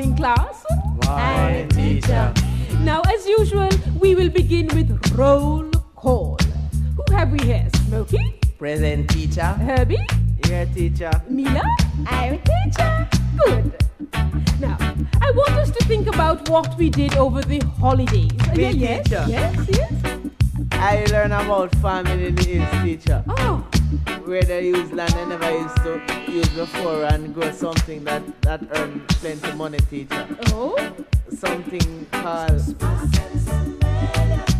morning, class. Morning, teacher. Now, as usual, we will begin with roll call. Who have we here? Smokey? Present, teacher. Herbie? Here, teacher. Mila? I'm teacher. Good. Now, I want us to think about what we did over the holidays. Me, Yes, teacher. yes. I learn about farming in the hills, teacher. Oh, Where they use land I never used to use before and grow something that earn plenty money, teacher. oh. Something called